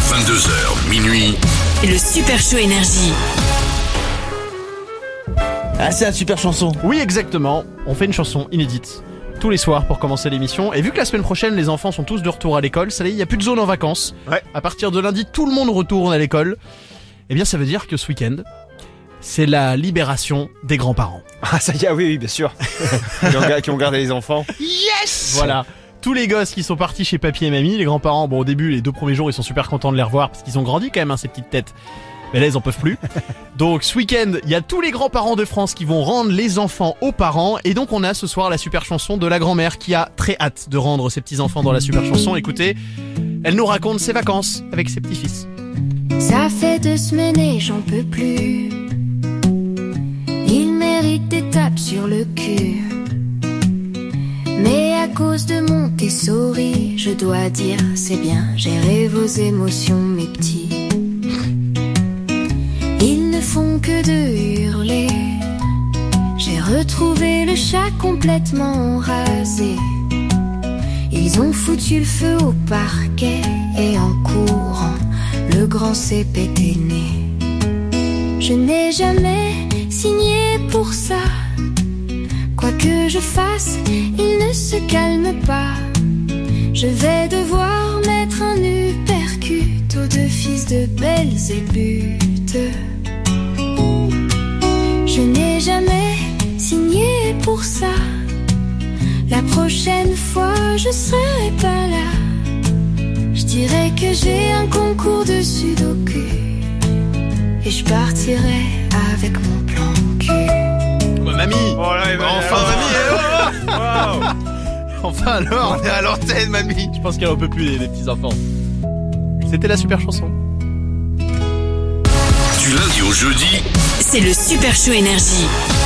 22h, minuit. Le Super Show Énergie. Ah, c'est la super chanson. Oui, exactement. On fait une chanson inédite tous les soirs pour commencer l'émission. Et vu que la semaine prochaine, les enfants sont tous de retour à l'école, ça y est, il n'y a plus de zone en vacances. Ouais. À partir de lundi, tout le monde retourne à l'école. Eh bien, ça veut dire que ce week-end, c'est la libération des grands-parents. Ah, ça y est, oui, bien sûr. qui ont gardé les enfants. Yes! Voilà. Tous les gosses qui sont partis chez papy et mamie, les grands-parents, bon, au début, les 2 premiers jours, ils sont super contents de les revoir parce qu'ils ont grandi quand même, hein, ces petites têtes. Mais là, ils en peuvent plus. Donc, ce week-end, il y a tous les grands-parents de France qui vont rendre les enfants aux parents. Et donc, on a ce soir la super chanson de la grand-mère qui a très hâte de rendre ses petits-enfants dans la super chanson. Écoutez, elle nous raconte ses vacances avec ses petits-fils. Ça fait 2 semaines et j'en peux plus. Il mérite des tapes sur le cul. Mais à cause de mon souris, je dois dire, c'est bien gérer vos émotions, mes petits. Ils ne font que de hurler. J'ai retrouvé le chat complètement rasé. Ils ont foutu le feu au parquet et en courant, le grand s'est pété né. Je n'ai jamais signé pour ça. Quoi que je fasse, il ne se calme pas. Je vais devoir mettre un uppercut aux 2 fils de Belzébuth. Je n'ai jamais signé pour ça. La prochaine fois, je serai pas là. Je dirais que j'ai un concours de sudoku et je partirai avec mon plan cul. Bah, mamie! Oh là, Enfin, mamie! Enfin alors! On est à l'antenne, mamie. Je pense qu'elle en peut plus, les petits-enfants. C'était la super chanson. Du lundi au jeudi, C'est le Super Show Énergie.